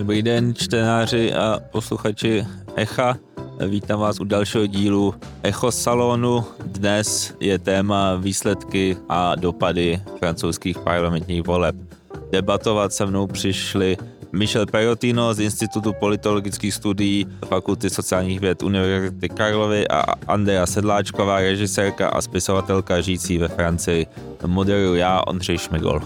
Dobrý den, čtenáři a posluchači Echa. Vítám vás u dalšího dílu Echo Salonu. Dnes je téma výsledky a dopady francouzských parlamentních voleb. Debatovat se mnou přišli Michel Perotino z Institutu politologických studií Fakulty sociálních věd Univerzity Karlovy a Andrea Sedláčková, režisérka a spisovatelka žijící ve Francii. Moderuji já, Ondřej Šmigol.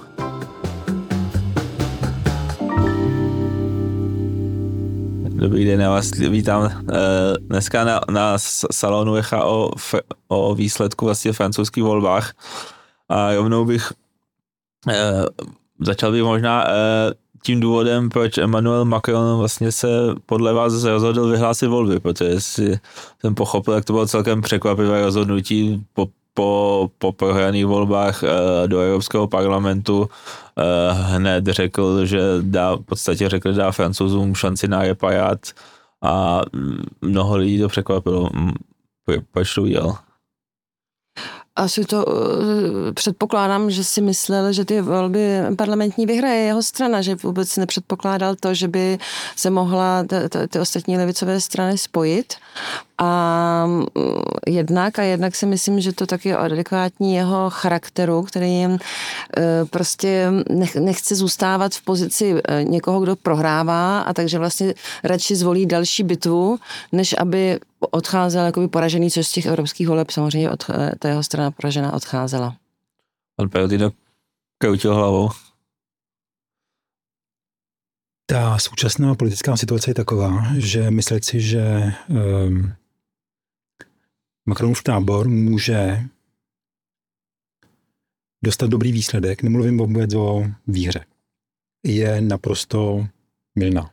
Dobrý den, já vás vítám dneska na salonu Echa o výsledku vlastně francouzských volbách. A rovnou bych začal bych možná tím důvodem, proč Emmanuel Macron vlastně se podle vás rozhodl vyhlásit volby, protože jsem pochopil, jak to bylo celkem překvapivé rozhodnutí po prohraných volbách do Evropského parlamentu. Hned řekl, že dá Francouzům šanci na reparát a mnoho lidí to překvapilo. Proč to udělal? Asi to předpokládám, že si myslel, že ty volby parlamentní vyhraje jeho strana, že vůbec nepředpokládal to, že by se mohla ty ostatní levicové strany spojit. A jednak si myslím, že to taky je adekvátní jeho charakteru, který prostě nechce zůstávat v pozici někoho, kdo prohrává, a takže vlastně radši zvolí další bitvu, než aby odcházel jakoby poražený, což z těch evropských voleb samozřejmě ta jeho strana poražená odcházela. Pan Perotino kroutil hlavou. Ta současná politická situace je taková, že myslet si, že Macronův tábor může dostat dobrý výsledek, nemluvím vůbec o výhře, je naprosto mylná.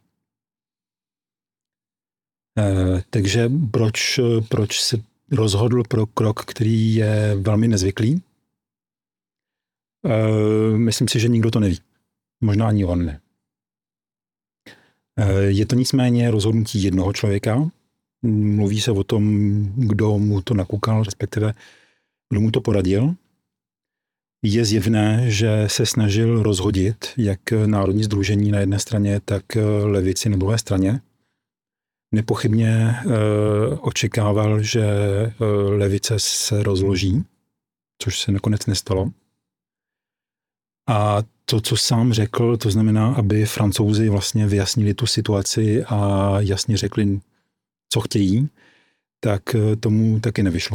Takže proč se rozhodl pro krok, který je velmi nezvyklý? Myslím si, že nikdo to neví. Možná ani on ne. Je to nicméně rozhodnutí jednoho člověka. Mluví se o tom, kdo mu to nakukal, respektive kdo mu to poradil. Je zjevné, že se snažil rozhodit jak Národní sdružení na jedné straně, tak levici na druhé straně. Nepochybně očekával, že levice se rozloží, což se nakonec nestalo. A to, co sám řekl, to znamená, aby Francouzi vlastně vyjasnili tu situaci a jasně řekli, co chtějí, tak tomu taky nevyšlo.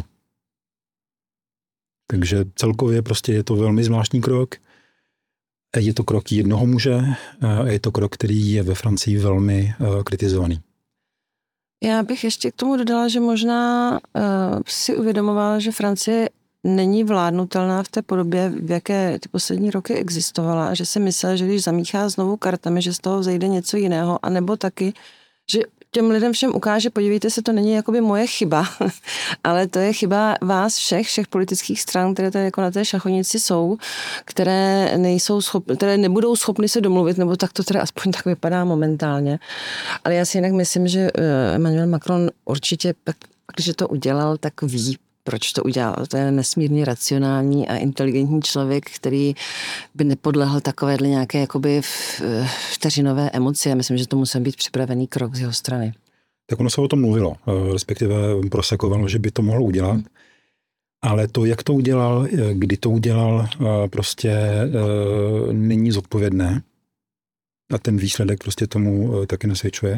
Takže celkově prostě je to velmi zvláštní krok. Je to krok jednoho muže a je to krok, který je ve Francii velmi kritizovaný. Já bych ještě k tomu dodala, že možná si uvědomovala, že Francie není vládnutelná v té podobě, v jaké ty poslední roky existovala, a že si myslel, že když zamíchá znovu kartami, že z toho vzejde něco jiného, anebo taky, že těm lidem všem ukáže, podívejte se, to není jakoby moje chyba, ale to je chyba vás všech politických stran, které tady jako na té šachonici jsou, které nebudou schopny se domluvit, nebo tak to teda aspoň tak vypadá momentálně. Ale já si jinak myslím, že Emmanuel Macron určitě, když to udělal, tak ví, proč to udělal. To je nesmírně racionální a inteligentní člověk, který by nepodlehl takovéhle nějaké jakoby vteřinové emoci. Já myslím, že to musel být připravený krok z jeho strany. Tak ono se o tom mluvilo, respektive prosakovalo, že by to mohlo udělat. Ale to, jak to udělal, kdy to udělal, prostě není zodpovědné. A ten výsledek prostě tomu taky nasvědčuje.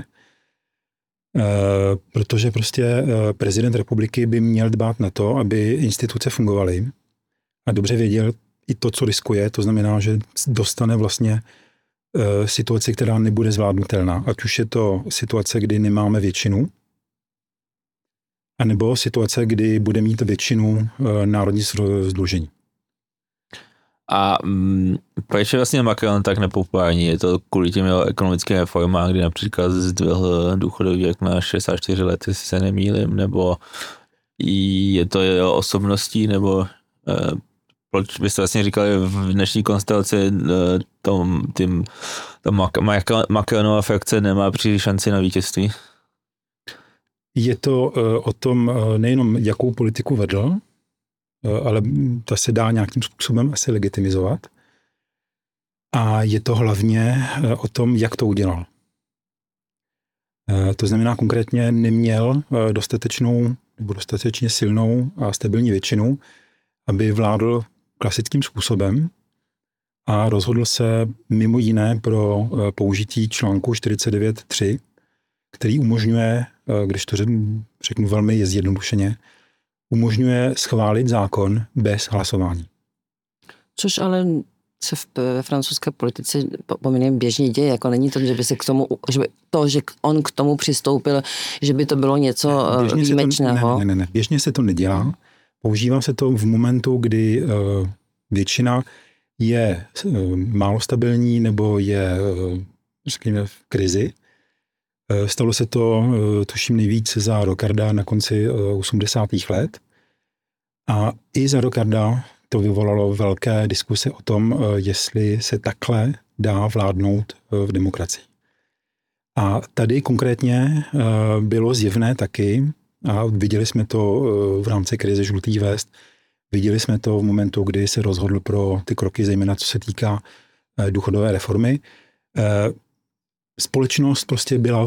Protože prostě prezident republiky by měl dbát na to, aby instituce fungovaly a dobře věděl i to, co riskuje, to znamená, že dostane vlastně situaci, která nebude zvládnutelná. Ať už je to situace, kdy nemáme většinu, anebo situace, kdy bude mít většinu Národní sdružení. A proč je vlastně Macron tak nepopulární? Je to kvůli těm jeho ekonomickým reformám, kdy například zdvihl důchodový věk na 64 let, jestli se nemýlím, nebo je to jeho osobností, nebo proč byste vlastně říkali v dnešní konstelaci Macronova frakce nemá příliš šanci na vítězství? Je to o tom nejenom, jakou politiku vedl, ale ta se dá nějakým způsobem asi legitimizovat. A je to hlavně o tom, jak to udělal. To znamená konkrétně neměl dostatečnou nebo dostatečně silnou a stabilní většinu, aby vládl klasickým způsobem a rozhodl se mimo jiné pro použití článku 49.3, který umožňuje, když to řeknu velmi zjednodušeně, umožňuje schválit zákon bez hlasování. Což ale se ve francouzské politice poměrně běžně děje, jako není to, že by se k tomu, že on k tomu přistoupil, že by to bylo něco výjimečného. Ne, běžně se to nedělá. Používá se to v momentu, kdy většina je málo stabilní nebo je, řekněme, v krizi. Stalo se to, tuším, nejvíc za Rocarda na konci 80. let. A i za Rocarda to vyvolalo velké diskuse o tom, jestli se takhle dá vládnout v demokracii. A tady konkrétně bylo zjevné taky, a viděli jsme to v rámci krize žlutých vest, viděli jsme to v momentu, kdy se rozhodl pro ty kroky, zejména co se týká důchodové reformy. Společnost prostě byla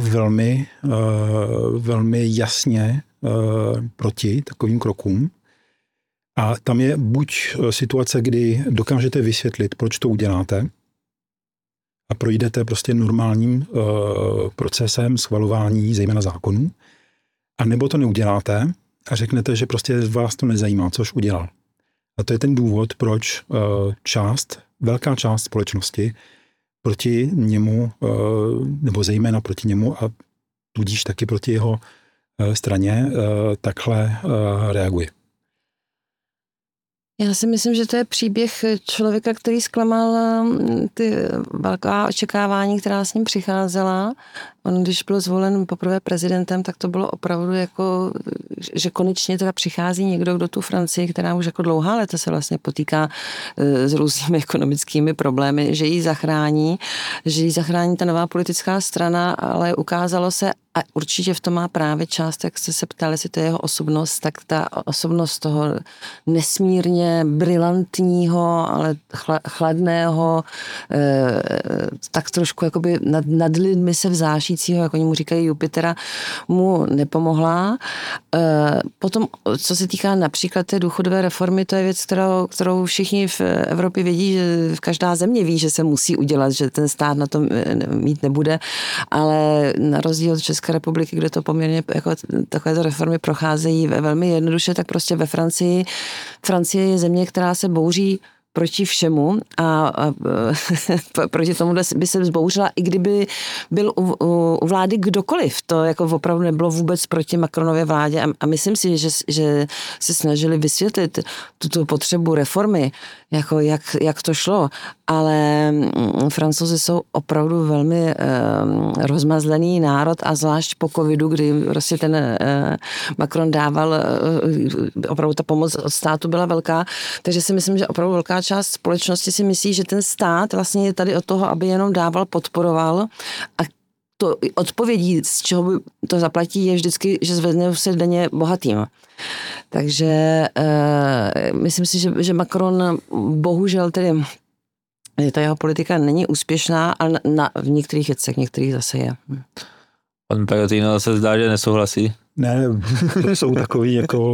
velmi jasně proti takovým krokům. A tam je buď situace, kdy dokážete vysvětlit, proč to uděláte a projdete prostě normálním procesem schvalování, zejména zákonů, a nebo to neuděláte a řeknete, že prostě vás to nezajímá, což udělal. A to je ten důvod, proč velká část společnosti proti němu, nebo zejména proti němu a tudíž taky proti jeho straně takhle reaguje. Já si myslím, že to je příběh člověka, který zklamal ty velká očekávání, která s ním přicházela. On, když byl zvolen poprvé prezidentem, tak to bylo opravdu jako, že konečně teda přichází někdo, kdo tu Francii, která už jako dlouhá léta se vlastně potýká s různými ekonomickými problémy, že ji zachrání ta nová politická strana, ale ukázalo se, a určitě v tom má právě část, jak jste se ptali, jestli to je jeho osobnost, tak ta osobnost toho nesmírně brilantního, ale chladného, tak trošku jakoby nad lidmi se vzášícího, jako oni mu říkají Jupitera, mu nepomohla. Potom, co se týká například té důchodové reformy, to je věc, kterou všichni v Evropě vědí, že každá země ví, že se musí udělat, že ten stát na to mít nebude, ale na rozdíl od České republiky, kde to poměrně jako takovéto reformy procházejí velmi jednoduše, tak prostě ve Francii je země, která se bouří proti všemu a proti tomu by se vzbouřila, i kdyby byl u vlády kdokoliv. To jako opravdu nebylo vůbec proti Macronově vládě a myslím si, že se snažili vysvětlit tuto potřebu reformy, jako jak to šlo, ale Francouzi jsou opravdu velmi rozmazlený národ a zvlášť po covidu, kdy prostě ten Macron dával, opravdu ta pomoc od státu byla velká, takže si myslím, že opravdu velká část společnosti si myslí, že ten stát vlastně je tady od toho, aby jenom dával, podporoval a to odpovědí, z čeho by to zaplatí, je vždycky, že zvedne se daně bohatým. Takže myslím si, že Macron bohužel tedy ta jeho politika není úspěšná, ale v některých věcech, některých zase je. Pan Perotino se zdá, že nesouhlasí. Ne, to jsou takový jako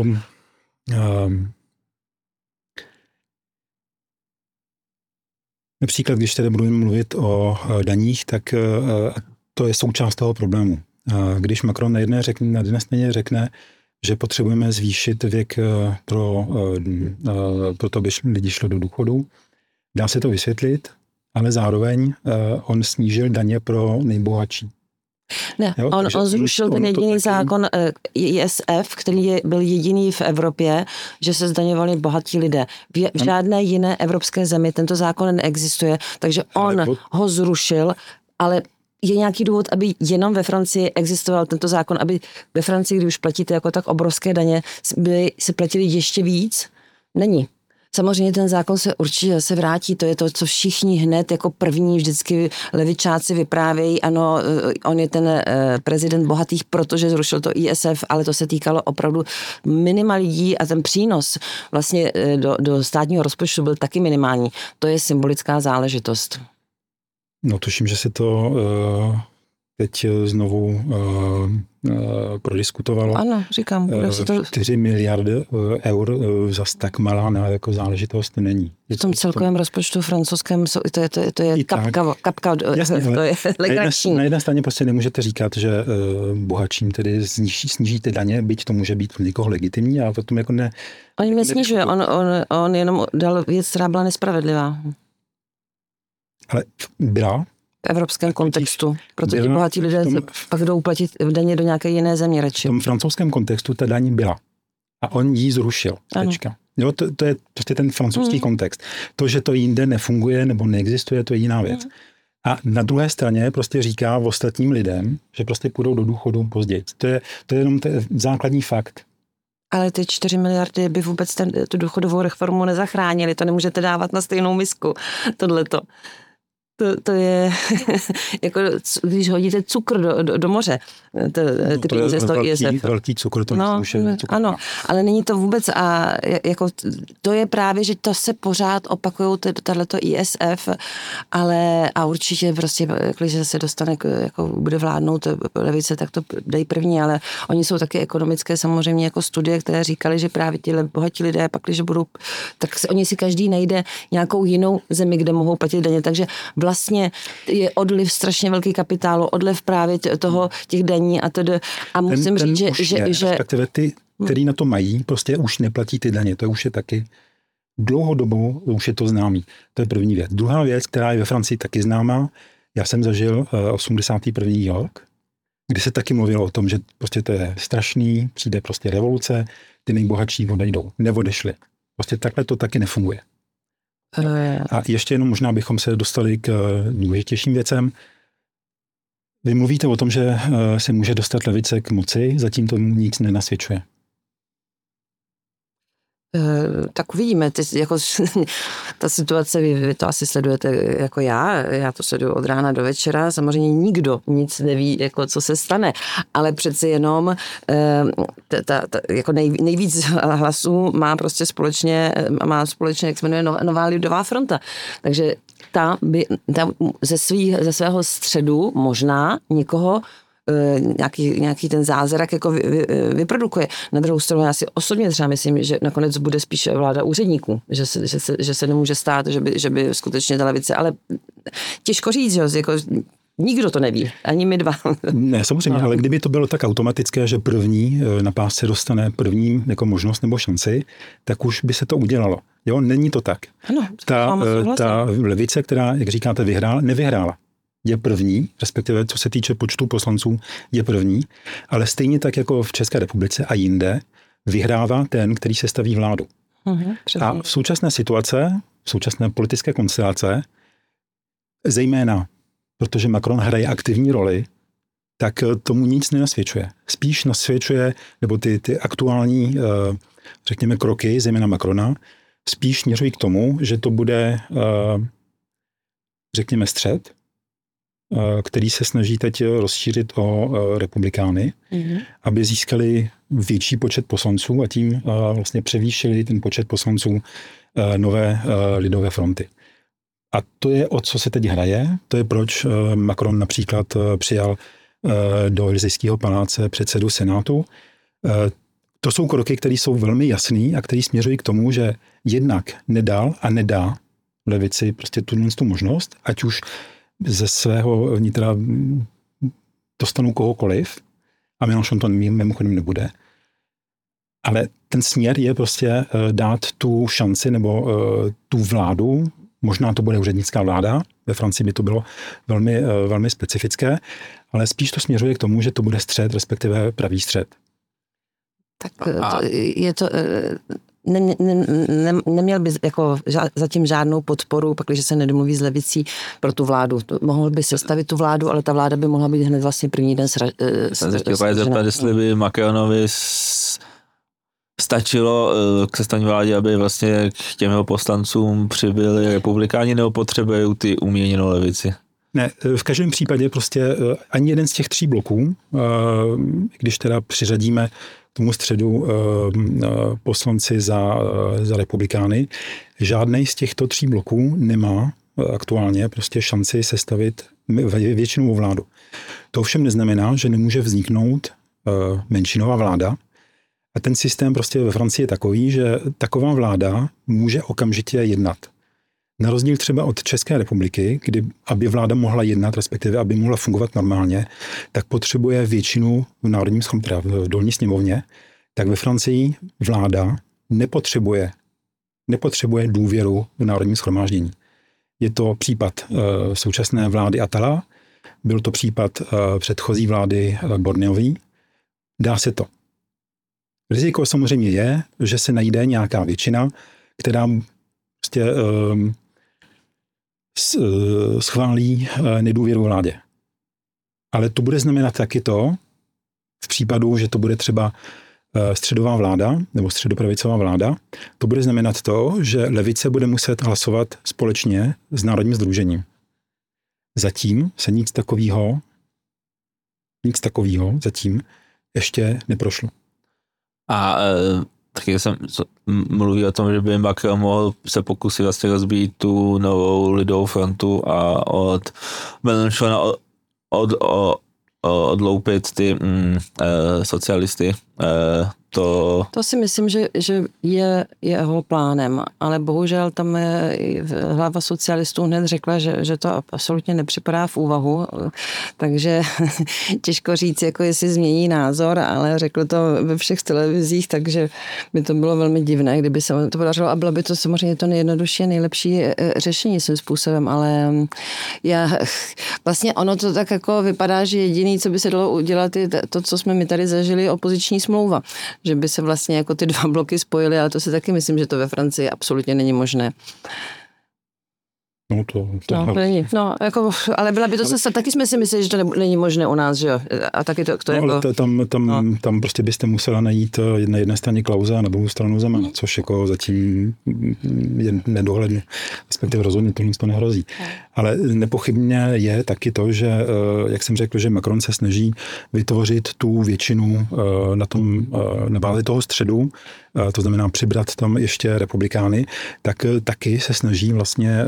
například, když tady budeme mluvit o daních, tak to je součást toho problému. Když Macron na jedné straně řekne, že potřebujeme zvýšit věk pro to, aby lidi šlo do důchodu, dá se to vysvětlit, ale zároveň on snížil daně pro nejbohatší. Ne, jo, on zrušil ten jediný zákon ISF, který byl jediný v Evropě, že se zdaňovali bohatí lidé. V žádné jiné evropské zemi tento zákon neexistuje, takže on ho zrušil, ale je nějaký důvod, aby jenom ve Francii existoval tento zákon, aby ve Francii, když už platíte jako tak obrovské daně, se platili ještě víc? Není. Samozřejmě ten zákon se určitě se vrátí, to je to, co všichni hned jako první vždycky levičáci vyprávějí, ano, on je ten prezident bohatých, protože zrušil to ISF, ale to se týkalo opravdu minima lidí a ten přínos vlastně do státního rozpočtu byl taky minimální. To je symbolická záležitost. No tuším, že se to teď znovu prodiskutovalo. Ano, říkám. 4 miliardy eur zas tak malá jako záležitost není. V tom celkovém rozpočtu francouzském to je kapka, jasně, to je legrační. Na jedné straně prostě nemůžete říkat, že bohatším tedy snížíte daně, byť to může být pro někoho legitimní, ale potom jako ne. On mě snižuje, on jenom dal věc, která byla nespravedlivá. Ale byla v evropském kontextu, protože ti bohatí lidé pak jdou platit daně do nějaké jiné země radši. V tom francouzském kontextu ta daň byla. A on ji zrušil. Tečka. Jo, to je prostě ten francouzský kontext. To, že to jinde nefunguje nebo neexistuje, to je jiná věc. A na druhé straně prostě říká ostatním lidem, že prostě půjdou do důchodu později. To je jenom základní fakt. Ale ty 4 miliardy by vůbec tu důchodovou reformu nezachránili. To nemůžete dávat na stejnou misku, tohleto. To je jako když hodíte cukr do moře. Ty peníze z toho ISF. Velký cukr, to už je cukr. Ano, ale není to vůbec a jako to je právě, že to se pořád opakujou tato ISF, ale a určitě prostě, když se dostane, jako bude vládnout levice, tak to dají první, ale oni jsou taky ekonomické samozřejmě jako studie, které říkali, že právě ti bohatí lidé pak, když budou, tak oni si každý najde nějakou jinou zemi, kde mohou platit daně, takže vlastně je odliv strašně velký kapitálu, odliv právě těch daní a tedy. A musím říct, že respektive ty, který na to mají, prostě už neplatí ty daně. To už je taky dlouhodobou, už je to známý. To je první věc. Druhá věc, která je ve Francii taky známá, já jsem zažil 81. rok, kdy se taky mluvilo o tom, že prostě to je strašný, přijde prostě revoluce, ty nejbohatší odejdou. Neodešli. Prostě takhle to taky nefunguje. A ještě jenom možná bychom se dostali k důležitějším věcem. Vy mluvíte o tom, že se může dostat levice k moci, zatím to nic nenasvědčuje. Tak uvidíme, jako, ta situace, vy to asi sledujete jako já to sleduju od rána do večera, samozřejmě nikdo nic neví, jako co se stane, ale přeci jenom jako nejvíc hlasů má prostě společně, jak se jmenuje, Nová lidová fronta, takže ta ze svého středu možná někoho nějaký ten zázrak jako vyprodukuje. Na druhou stranu já si osobně třeba myslím, že nakonec bude spíš vláda úředníků, že se nemůže stát, že by skutečně ta levice, ale těžko říct, že jako nikdo to neví, ani my dva. Ne, samozřejmě, ale kdyby to bylo tak automatické, že první na pásce dostane první jako možnost nebo šanci, tak už by se to udělalo. Jo, není to tak. Ano, ta levice, která, jak říkáte, nevyhrála. Je první, respektive co se týče počtu poslanců, je první, ale stejně tak jako v České republice a jinde vyhrává ten, který se staví vládu. A v současné situace, v současné politické konstelace, zejména protože Macron hraje aktivní roli, tak tomu nic nenasvědčuje. Spíš nasvědčuje, nebo ty aktuální, řekněme, kroky, zejména Macrona, spíš směřují k tomu, že to bude, řekněme, střet, který se snaží teď rozšířit o republikány, aby získali větší počet poslanců a tím vlastně převýšili ten počet poslanců Nové lidové fronty. A to je, o co se teď hraje, to je proč Macron například přijal do Elysejského paláce předsedu Senátu. To jsou kroky, které jsou velmi jasný a které směřují k tomu, že jednak nedal a nedá levici prostě tu možnost, ať už ze svého vnitra dostanou kohokoliv, a Mélenchon to mimochodem nebude, ale ten směr je prostě dát tu šanci nebo tu vládu, možná to bude úřednická vláda, ve Francii by to bylo velmi, velmi specifické, ale spíš to směřuje k tomu, že to bude střed, respektive pravý střed. Tak je to... Neměl by jako zatím žádnou podporu, pak, když se nedomluví s levicí pro tu vládu. Mohl by sestavit tu vládu, ale ta vláda by mohla být hned vlastně první den Jsem se chtěl zeptat, jestli by Macronovi stačilo k sestavní vládě, aby vlastně k těm jeho poslancům přibyli republikáni, nebo potřebují ty uměněnou levici? Ne, v každém případě prostě ani jeden z těch 3 bloků, když teda přiřadíme tomu středu poslanci za republikány, žádnej z těchto 3 bloků nemá aktuálně prostě šanci sestavit většinovou vládu. To ovšem neznamená, že nemůže vzniknout menšinová vláda. A ten systém prostě ve Francii je takový, že taková vláda může okamžitě jednat. Na rozdíl třeba od České republiky, kdy aby vláda mohla jednat, respektive aby mohla fungovat normálně, tak potřebuje většinu v národním v dolní sněmovně, tak ve Francii vláda nepotřebuje důvěru v národním shromáždění. Je to případ současné vlády Attala, byl to případ předchozí vlády Borneový. Dá se to. Riziko samozřejmě je, že se najde nějaká většina, která prostě schválí nedůvěru vládě. Ale to bude znamenat taky to, v případu, že to bude třeba středová vláda nebo středopravicová vláda, to bude znamenat to, že levice bude muset hlasovat společně s Národním sdružením. Zatím se nic takového zatím ještě neprošlo. A taky jsem mluvil o tom, že by Macron mohl se pokusit vlastně rozbít tu novou lidovou frontu a od Mélenchona odloupit ty socialisty. To si myslím, že je jeho plánem, ale bohužel tam hlava socialistů hned řekla, že to absolutně nepřipadá v úvahu, takže těžko říct, jako jestli změní názor, ale řekl to ve všech televizích, takže by to bylo velmi divné, kdyby se to podařilo a bylo by to samozřejmě to nejjednodušší a nejlepší řešení svým způsobem, ale vlastně ono to tak jako vypadá, že jediný, co by se dalo udělat, je to, co jsme my tady zažili, opoziční smlouva, že by se vlastně jako ty dva bloky spojily, ale to si taky myslím, že to ve Francii absolutně není možné. No to není. No, jako, ale byla by to se, taky jsme si mysleli, že to není možné u nás, že jo? A taky to no, jako... Ale tam prostě byste musela najít na jedné straně Klause a na druhou stranu Zeman, což jako zatím je nedohledně. Respektive rozhodně to nehrozí. Ale nepochybně je taky to, že, jak jsem řekl, že Macron se snaží vytvořit tu většinu na bázi toho středu, to znamená přibrat tam ještě republikány, tak taky se snaží vlastně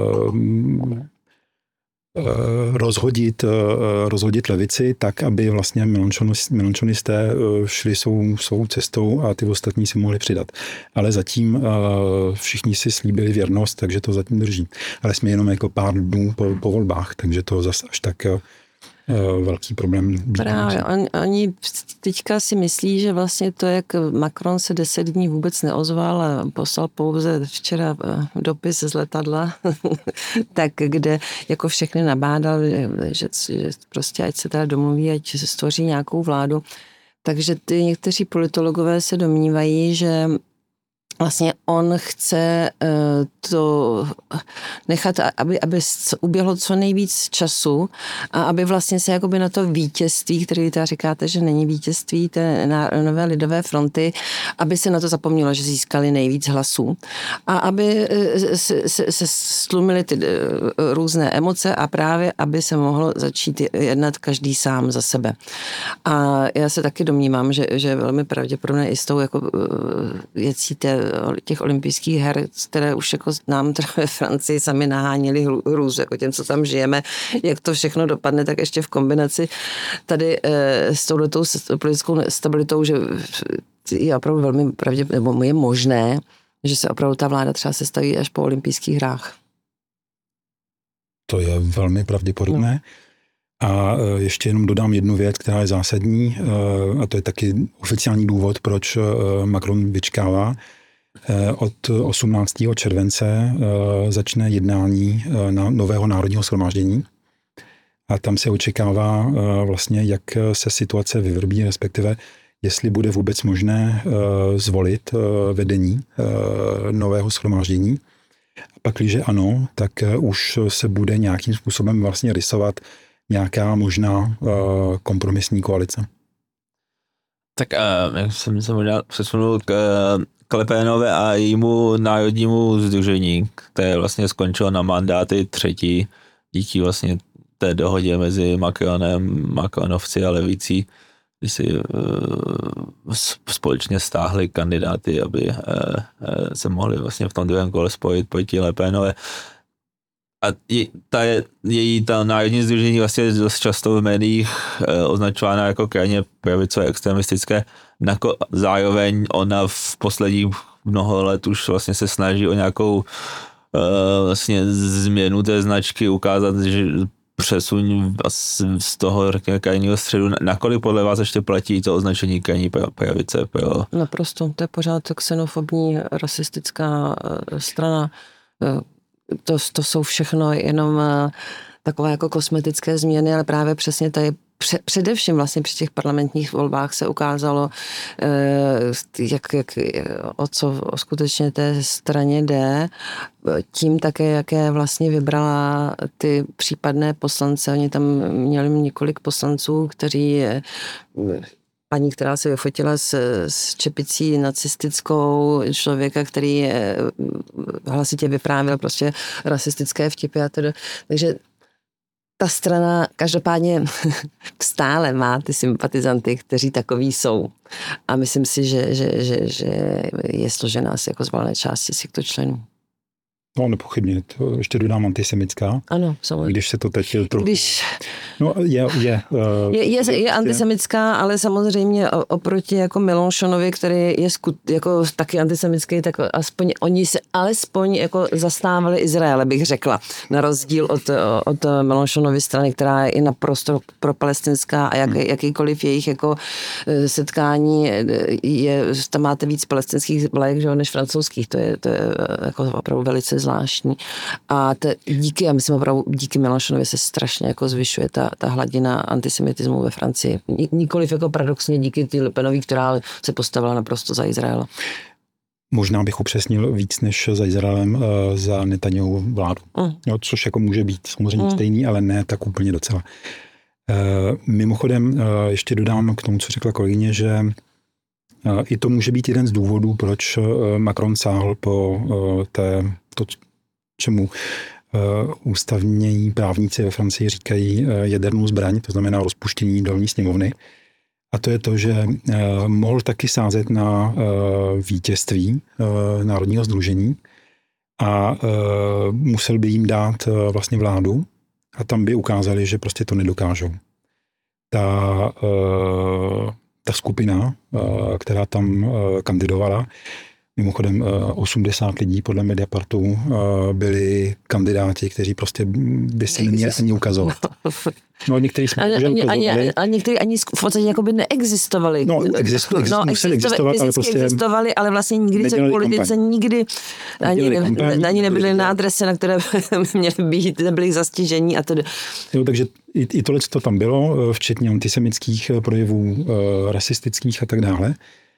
rozhodit levici tak, aby vlastně Mélenchonisté šli svou cestou a ty ostatní si mohli přidat. Ale zatím všichni si slíbili věrnost, takže to zatím drží. Ale jsme jenom jako pár dnů po volbách, takže to zase až tak velký problém. Právě, oni teďka si myslí, že vlastně to, jak Macron se 10 dní vůbec neozval a poslal pouze včera dopis z letadla, tak kde jako všechny nabádal, že prostě ať se teda domluví, ať se stvoří nějakou vládu. Takže ty někteří politologové se domnívají, že vlastně on chce to nechat, aby uběhlo co nejvíc času a aby vlastně se jakoby na to vítězství, který teda říkáte, že není vítězství té nové lidové fronty, aby se na to zapomnělo, že získali nejvíc hlasů a aby se stlumily ty různé emoce a právě, aby se mohlo začít jednat každý sám za sebe. A já se taky domnívám, že je velmi pravděpodobné i s tou jako věcí těch olympijských her, které už jako nám ve Francii sami nahánili hrůzu, jako těm, co tam žijeme, jak to všechno dopadne, tak ještě v kombinaci tady s touhletou politickou stabilitou, že je opravdu velmi pravděpodobné, nebo je možné, že se opravdu ta vláda třeba sestaví až po olympijských hrách. To je velmi pravděpodobné. No. A ještě jenom dodám jednu věc, která je zásadní, a to je taky oficiální důvod, proč Macron vyčkává. Od 18. července začne jednání na nového národního shromáždění a tam se očekává vlastně, jak se situace vyvrbí, respektive jestli bude vůbec možné zvolit vedení nového shromáždění. Pakliže ano, tak už se bude nějakým způsobem vlastně rysovat nějaká možná kompromisní koalice. Tak jak jsem se možná přesunul k Le Penovi a jejímu národnímu sdružení, které vlastně skončilo na mandáty 3. díky vlastně té dohodě mezi Macronovci a levicí, kdy si společně stáhli kandidáty, aby se mohli vlastně v tom druhém kole spojit proti Le Penovi. A její národní sdružení vlastně je dost často v médiích označována jako krajně pravicové extremistické. Zároveň ona v posledních mnoho let už vlastně se snaží o nějakou vlastně změnu té značky, ukázat, že přesuň z toho, řekněme, krajního středu. Nakolik podle vás ještě platí to označení krajní pravice? Naprosto, to je pořád xenofobní, rasistická strana. To jsou všechno jenom takové jako kosmetické změny, ale právě přesně tady především vlastně při těch parlamentních volbách se ukázalo, o co skutečně té straně jde. Tím také, jaké vlastně vybrala ty případné poslance. Oni tam měli několik poslanců, kteří paní, která se vyfotila s čepicí nacistickou, člověka, který hlasitě vyprávěl prostě rasistické vtipy a tedy. Takže ta strana každopádně stále má ty sympatizanty, kteří takový jsou. A myslím si, že je složená asi jako z valné části z těchto členů. No, nepochybně. To ještě dodám antisemická. Ano, samozřejmě. Když se to teď trochu... No, je antisemická, ale samozřejmě oproti jako Mélenchonovi, který je jako taky antisemický, tak aspoň oni se alespoň jako zastávali Izraele, bych řekla. Na rozdíl od Mélenchonovy strany, která je i naprosto propalestinská a jakýkoliv jejich jako setkání tam máte víc palestinských vlajek, než francouzských. To je jako opravdu velice zvláštní. A já myslím opravdu, díky Mélenchonovi se strašně jako zvyšuje ta hladina antisemitismu ve Francii. Nikoliv jako paradoxně díky ty Le Penový, která se postavila naprosto za Izrael. Možná bych upřesnil víc než za Izraelem, za Netanyahu vládu. No, což jako může být samozřejmě stejný, ale ne tak úplně docela. Mimochodem ještě dodám k tomu, co řekla kolegyně, že i to může být jeden z důvodů, proč Macron sáhl po to, čemu ústavní právníci ve Francii říkají jadernou zbraň, to znamená rozpuštění dolní sněmovny. A to je to, že mohl taky sázet na vítězství Národního sdružení a musel by jim dát vlastně vládu a tam by ukázali, že prostě to nedokážou. Ta skupina, která tam kandidovala, mimochodem 80 lidí podle Mediapartu byli kandidáti, kteří prostě by se neměli ani ukazovat. No, někteří jsme ukazovali. A někteří ani v podstatě jakoby neexistovali. Museli existovat, ale prostě existovali, ale vlastně nikdy se v politice nikdy ani nebyli na adrese, na které měli být, nebyli zastižení a tedy. Jo, takže i tohle to tam bylo, včetně antisemických projevů, rasistických a tak dále.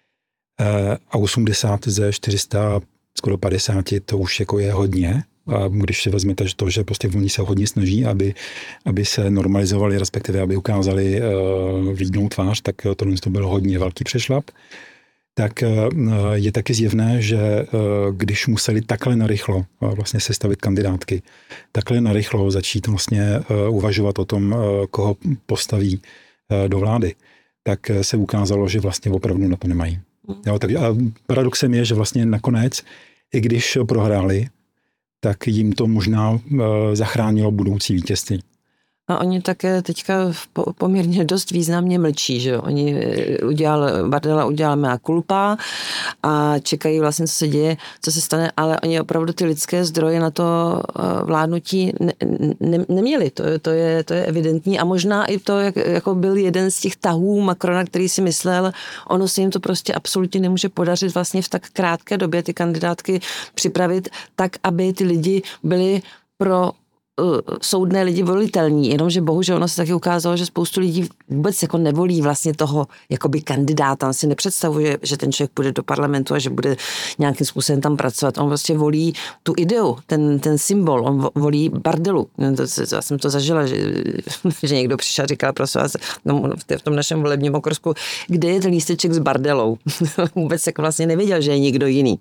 A 80 ze 400, skoro 50, to už jako je hodně. A když si vezmete že prostě oni se hodně snaží, aby se normalizovali, respektive aby ukázali vlídnou tvář, tak to bylo hodně velký přešlap. Tak je taky zjevné, že když museli takhle narychlo vlastně sestavit kandidátky, takhle narychlo začít vlastně uvažovat o tom, koho postaví do vlády, tak se ukázalo, že vlastně opravdu na to nemají. Jo, tak a paradoxem je, že vlastně nakonec, i když prohráli, tak jim to možná zachránilo budoucí vítězství. A oni také teďka poměrně dost významně mlčí, že oni Bardella udělal mea culpa a čekají vlastně, co se děje, co se stane, ale oni opravdu ty lidské zdroje na to vládnutí neměli. To je evidentní a možná i to, jako byl jeden z těch tahů Macrona, který si myslel, ono se jim to prostě absolutně nemůže podařit vlastně v tak krátké době ty kandidátky připravit tak, aby ty lidi byli pro soudné lidi volitelní, jenomže bohužel ono se taky ukázalo, že spoustu lidí vůbec jako nevolí vlastně toho jakoby kandidáta, on si nepředstavuje, že ten člověk půjde do parlamentu a že bude nějakým způsobem tam pracovat, on prostě volí tu ideu, ten symbol, on volí Bardellu. Já jsem to zažila, že někdo přišel a říkal, prosím vás, v tom našem volebním okrsku, kde je ten lísteček s Bardellou? Vůbec jako vlastně nevěděl, že je někdo jiný.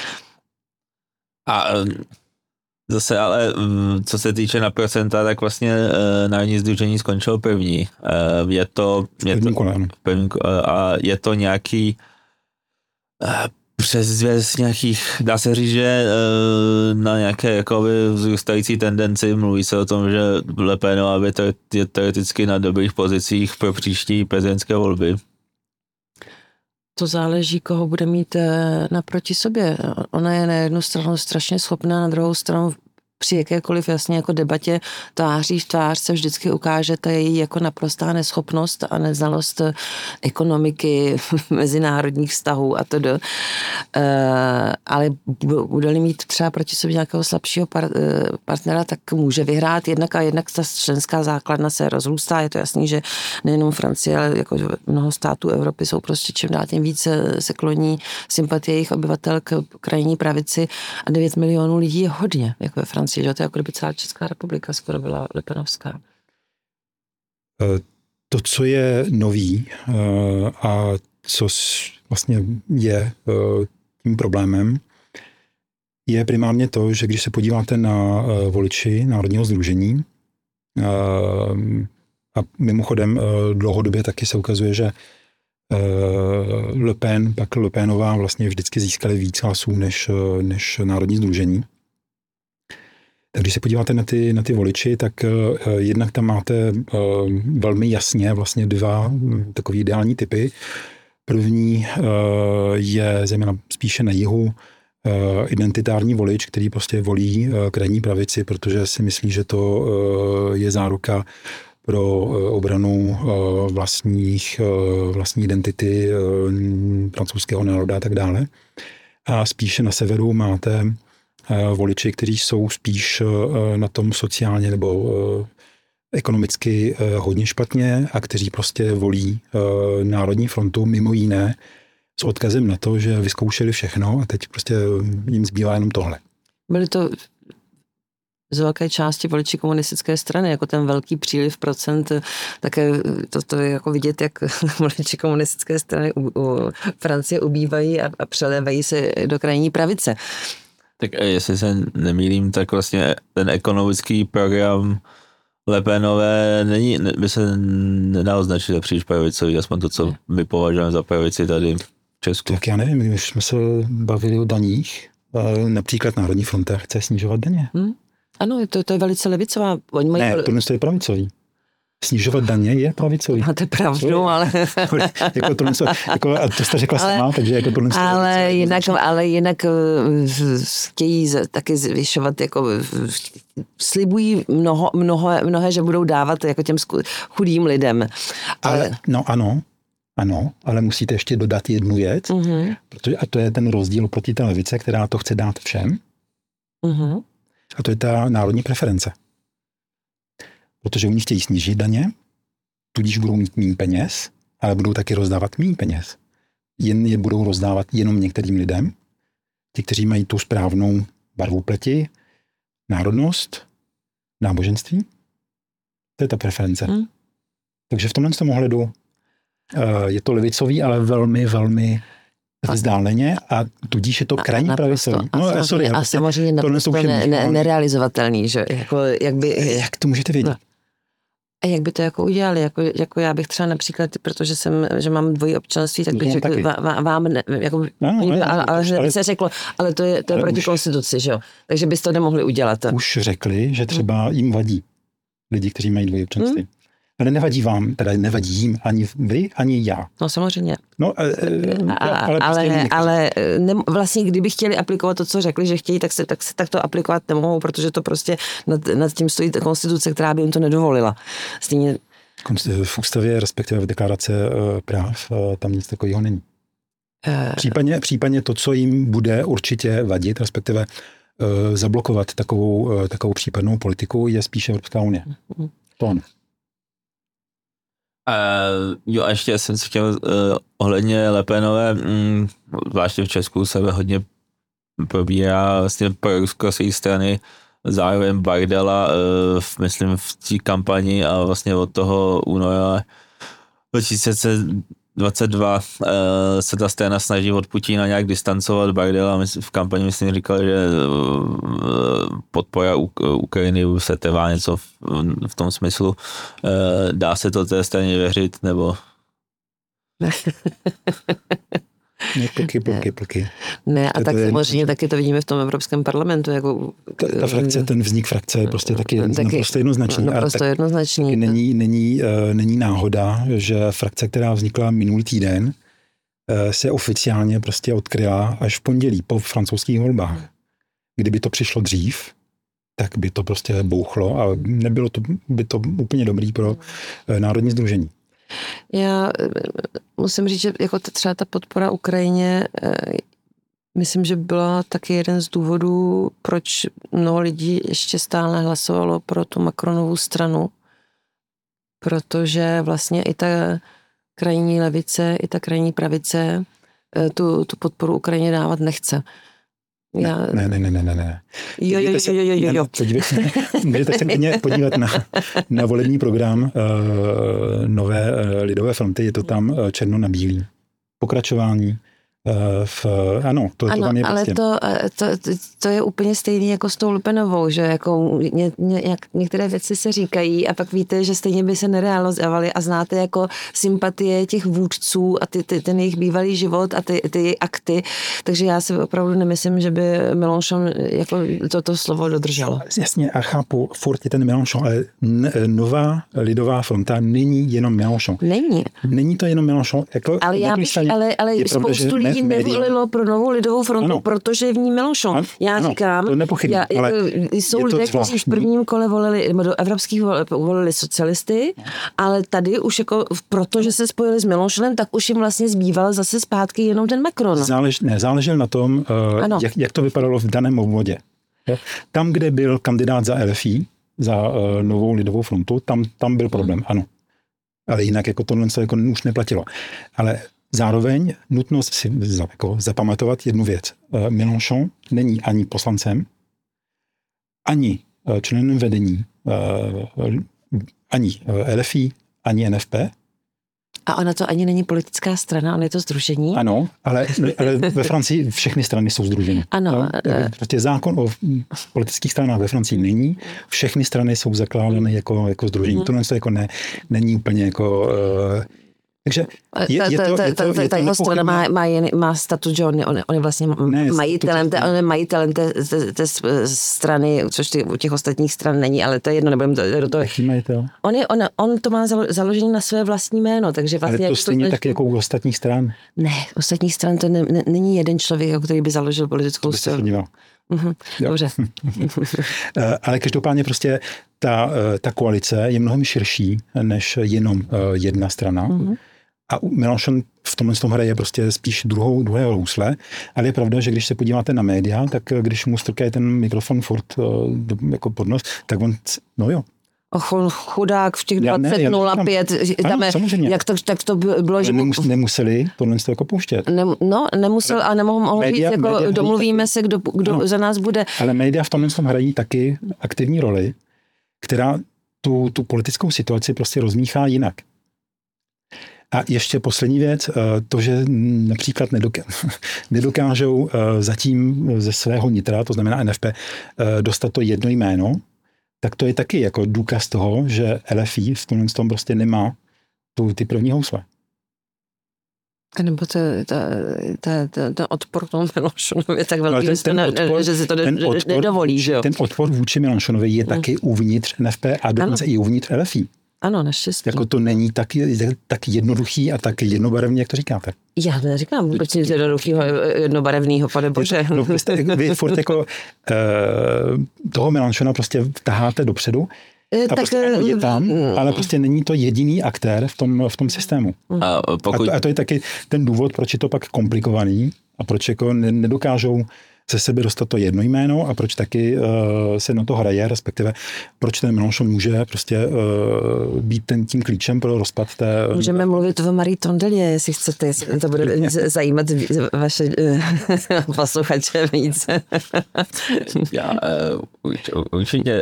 A zase, ale co se týče na procenta, tak vlastně Národní sdružení skončilo první. Je to nějaký přes věc nějakých, dá se říct, že na nějaké jakoby vzrůstající tendenci mluví se o tom, že Le Penová je teoreticky na dobrých pozicích pro příští prezidentské volby. To záleží, koho bude mít naproti sobě. Ona je na jednu stranu strašně schopná, na druhou stranu při jakékoliv jasně jako debatě tváří v tvář se vždycky ukáže ta její jako naprostá neschopnost a neznalost ekonomiky, mezinárodních vztahů a to ale bude-li mít třeba proti sobě nějakého slabšího partnera, tak může vyhrát jednak a jednak ta členská základna se rozrůstá. Je to jasný, že nejenom Francie, ale jako mnoho států Evropy jsou prostě čím dál tím více se kloní sympatie jejich obyvatel k krajní pravici a 9 milionů lidí je hodně, jako ve Francii, že to je jako kdyby celá Česká republika skoro byla lepenovská. To, co je nový a co vlastně je tím problémem, je primárně to, že když se podíváte na voliči Národního sdružení a mimochodem dlouhodobě taky se ukazuje, že Le Pen, pak Le Penová vlastně vždycky získali víc hlasů než Národní sdružení. Tak když se podíváte na ty voliči, tak jednak tam máte velmi jasně vlastně dva takový ideální typy. První je zejména spíše na jihu identitární volič, který prostě volí krajní pravici, protože si myslí, že to je záruka pro obranu vlastní identity francouzského národa a tak dále. A spíše na severu máte voliči, kteří jsou spíš na tom sociálně nebo ekonomicky hodně špatně a kteří prostě volí Národní frontu mimo jiné s odkazem na to, že vyzkoušeli všechno a teď prostě jim zbývá jenom tohle. Byly to z velké části voliči komunistické strany, jako ten velký příliv procent, také to je jako vidět, jak voliči komunistické strany u Francie ubývají a přelévají se do krajní pravice. Tak jestli se nemýlím, tak vlastně ten ekonomický program Le Penové by se nedal označit za příliš pravicový, aspoň to, co my považujeme za pravici tady v Česku. Tak já nevím, když jsme se bavili o daních, například Národní fronta chce snižovat daně. Ano, to je velice levicová. Ne, to je pravicový. Snižovat daně je pravicový. Máte pravdu, ale... to jste řekla sama, takže jako to ale jinak chtějí taky zvyšovat, jako slibují mnohé, že budou dávat jako těm chudým lidem. Ano, ale musíte ještě dodat jednu věc, protože, a to je ten rozdíl proti té levice, která to chce dát všem. A to je ta národní preference. Protože oni chtějí snížit daně, tudíž budou mít méně peněz, ale budou taky rozdávat méně peněz. Jen je budou rozdávat jenom některým lidem, ti, kteří mají tu správnou barvu pleti, národnost, náboženství. To je ta preference. Takže v tomhle ohledu je to levicový, ale velmi, velmi vzdáleně a tudíž je to krajní pravicový. A samozřejmě nerealizovatelný, že? Jak to můžete vědět? A jak by to jako udělali? Jako já bych třeba například, protože že mám dvojí občanství, tak bych řekl vám, ale se řeklo, ale to je proti konstituci, že jo? Takže byste to nemohli udělat. Už řekli, že třeba jim vadí lidi, kteří mají dvojí občanství. Ale nevadí vám, teda nevadí jim ani vy, ani já. No samozřejmě. No, ale vlastně, kdyby chtěli aplikovat to, co řekli, že chtějí, tak to aplikovat nemohou, protože to prostě nad tím stojí ta konstituce, která by jim to nedovolila. Stejně... V ústavě, respektive v deklarace práv, tam nic takového není. Případně to, co jim bude určitě vadit, respektive zablokovat takovou případnou politiku, je spíše Evropská unie. To ne. Jo, a ještě jsem si chtěl ohledně Le Penové, zvláště v Česku se hodně probírá vlastně pro ruské strany zároveň Bardela, myslím v té kampani a vlastně od toho února 2022 se ta strana snaží od Putina nějak distancovat. Bardela v kampani myslím říkal, že podpora Ukrajiny se trvá něco v tom smyslu. Dá se to té straně věřit, nebo? Plky. Ne, a tak samozřejmě taky to vidíme v tom Evropském parlamentu. Jako, ta frakce, ten vznik frakce je prostě taky naprosto jednoznačný. Naprosto jednoznačný. Není náhoda, že frakce, která vznikla minulý týden, se oficiálně prostě odkryla až v pondělí po francouzských volbách. Kdyby to přišlo dřív, tak by to prostě bouchlo a nebylo to, by to úplně dobrý pro národní sdružení. Já musím říct, že jako třeba ta podpora Ukrajině, myslím, že byla taky jeden z důvodů, proč mnoho lidí ještě stále hlasovalo pro tu Macronovu stranu, protože vlastně i ta krajní levice, i ta krajní pravice tu podporu Ukrajině dávat nechce. Ne. Jo. Můžete se klidně podívat na volební program Nové lidové fronty, je to tam černo na bílý. Pokračování. Ano, to vám je ale prostě. to je úplně stejný jako s tou Le Penovou, že jako některé věci se říkají a pak víte, že stejně by se nerealizovaly a znáte jako sympatie těch vůdců a ten jejich bývalý život a ty akty, takže já si opravdu nemyslím, že by Mélenchon jako toto slovo dodržel. Jasně a chápu, furt je ten Mélenchon, ale Nová lidová fronta není jenom Mélenchon. Není to jenom Mélenchon. Jako, ale spoustu lidí nevolilo pro Novou lidovou frontu, protože je v ní Mélenchon. Já říkám, jsou lidé, kteří v prvním kole volili, do evropských volili socialisty, ale tady už jako protože se spojili s Mélenchonem, tak už jim vlastně zbýval zase zpátky jenom ten Macron. Záležel na tom, jak to vypadalo v daném obvodě. Tam, kde byl kandidát za LFI, za Novou lidovou frontu, tam byl problém, ano. Ale jinak jako tohle jako už neplatilo. Ale zároveň nutnost si zapamatovat jednu věc. Mélenchon není ani poslancem, ani členem vedení, ani LFI, ani NFP. A ona to ani není politická strana, ona je to sdružení? Ano, ale ve Francii všechny strany jsou sdruženy. Ano. No, prostě zákon o politických stranách ve Francii není. Všechny strany jsou zakládány jako sdružení. To jako není úplně jako... Takže ta jeho strana má statut, že on je vlastně majitelem té strany, což u těch ostatních stran není, ale to je jedno, nebudeme do toho. Jaký majitel? On to má založený na své vlastní jméno, takže vlastně... Ale to stejně tak jako u ostatních stran? Ne, ostatních stran to není jeden člověk, který by založil politickou stranu. Dobře. Ale každopádně prostě ta koalice je mnohem širší než jenom jedna strana. A Mélenchon v tomhle hraje prostě spíš druhého housle, ale je pravda, že když se podíváte na média, tak když mu strkají ten mikrofon furt jako pod nos, tak on, no jo. Chudák v těch 20.05, jak tak to bylo, že... Nemuseli tohle jako pouštět. Nemusel a nemohl říct, jako domluvíme se, kdo za nás bude. Ale média v tomhle hrají taky aktivní roli, která tu politickou situaci prostě rozmíchá jinak. A ještě poslední věc, to, že například nedokážou zatím ze svého nitra, to znamená NFP, dostat to jedno jméno, tak to je taky jako důkaz toho, že LFI v tomhle tom prostě nemá ty první housle. Nebo ten odpor tomu Mélenchonovi je tak velký, že si to nedovolí. Že jo? Ten odpor vůči Mélenchonovi je taky uvnitř NFP a dokonce i uvnitř LFI. Ano, naštěstí. Jako to není tak jednoduchý a tak jednobarevný, jak to říkáte. Já neříkám vůbec nic jednoduchýho, jednobarevného, pane bože. Vy furt jako toho Mélenchona prostě taháte dopředu a prostě je tam, ale prostě není to jediný aktér v tom systému. A to je taky ten důvod, proč je to pak komplikovaný a proč jako nedokážou ze sebe dostat to jedno jméno a proč taky se na to hraje, respektive proč ten Mélenchon může prostě být tím klíčem pro rozpad té... Můžeme mluvit o Marie Tondelie, jestli chcete, jestli to bude zajímat vaše posluchače více. Já určitě,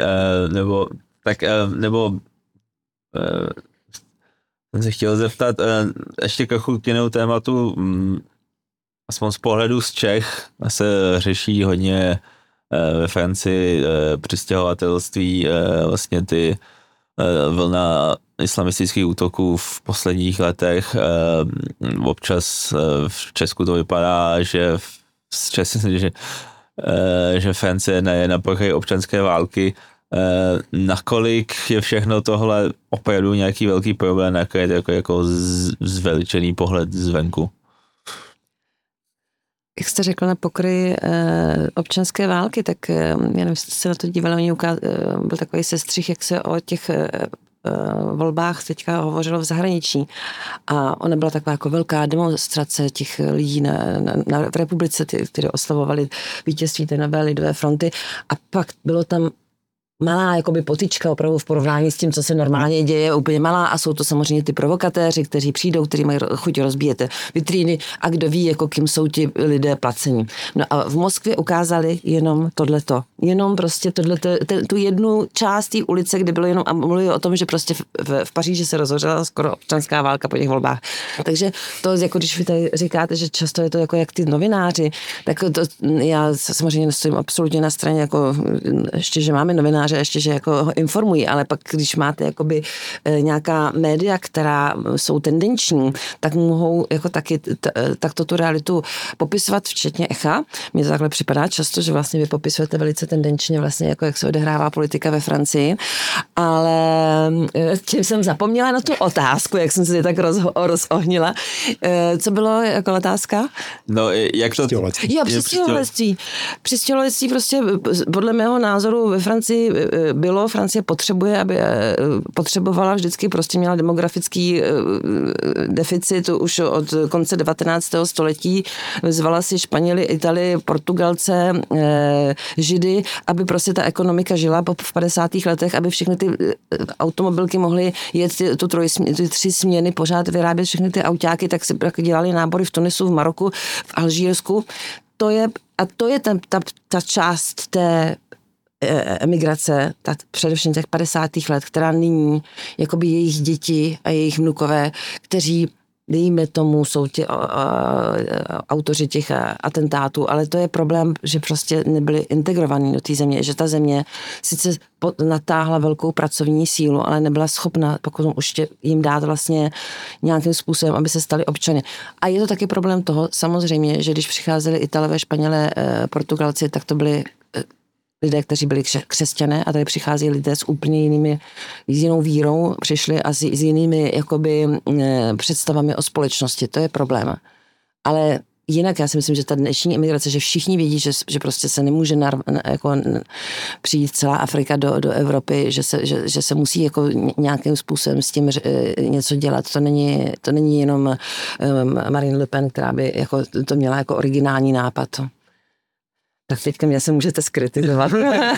jsem se chtěl zeptat ještě k jinému tématu, aspoň z pohledu z Čech se řeší hodně ve Francii přistěhovatelství, vlastně ty vlna islamistických útoků v posledních letech. Občas v Česku to vypadá, že že Francie je na pokraji občanské války. Nakolik je všechno tohle opravdu nějaký velký problém, jako zveličený pohled zvenku? Jak jste řekl, na pokraji občanské války, tak já nevím, jestli se na to dívali, byl takový sestřih, jak se o těch volbách teďka hovořilo v zahraničí. A ona byla taková jako velká demonstrace těch lidí v republice, kteří oslavovali vítězství té nové lidové fronty. A pak bylo tam malá jakoby potyčka opravdu v porovnání s tím, co se normálně děje, úplně malá, a jsou to samozřejmě ty provokatéři, kteří přijdou, kteří mají chuť rozbíjet vitríny a kdo ví, jako kým jsou ti lidé placení. No a v Moskvě ukázali jenom tohleto. Jenom prostě tu jednu část té ulice, kde bylo jenom, a mluvili o tom, že prostě v Paříži se rozhořela skoro občanská válka po těch volbách. Takže to, jako když vy tady říkáte, že často je to jako jak ty novináři, tak to, já samozřejmě nestojím absolutně na straně, jako ještě, že máme novináře, ještě, že jako ho informují, ale pak, když máte jakoby nějaká média, která jsou tendenční, tak mohou jako taky takto tu realitu popisovat, včetně Echa. Mně to takhle připadá často, že vlastně vy popisujete velice tendenčně vlastně, jako jak se odehrává politika ve Francii, ale tím jsem zapomněla na tu otázku, jak jsem se tak rozohnila. Co bylo jako otázka? No, jak to... Přistěhovalectví. Přistěhovalectví prostě podle mého názoru ve Francii Francie potřebovala vždycky, prostě měla demografický deficit už od konce 19. století, zvala si Španěli, Itali, Portugalce, Židy, aby prostě ta ekonomika žila v 50. letech, aby všechny ty automobilky mohly jet ty 3 směny, pořád vyrábět všechny ty autáky, tak si dělali nábory v Tunisu, v Maroku, v Alžírsku. To je ta část té emigrace, především těch 50. let, která nyní, jakoby jejich děti a jejich vnukové, kteří, dejme tomu, jsou ti autoři těch atentátů, ale to je problém, že prostě nebyli integrovaní do té země, že ta země sice natáhla velkou pracovní sílu, ale nebyla schopna pokud už jim dát vlastně nějakým způsobem, aby se stali občany. A je to taky problém toho, samozřejmě, že když přicházeli Italové, Španělé, Portugalci, tak to byli lidé, kteří byli křesťané, a tady přichází lidé s úplně jinou vírou, přišli a s jinými jakoby představami o společnosti. To je problém. Ale jinak já si myslím, že ta dnešní emigrace, že všichni vědí, že prostě se nemůže přijít celá Afrika do Evropy, že se musí jako nějakým způsobem s tím něco dělat. To není jenom Marine Le Pen, která by jako to měla jako originální nápad. Tak teďka mě se můžete skritizovat.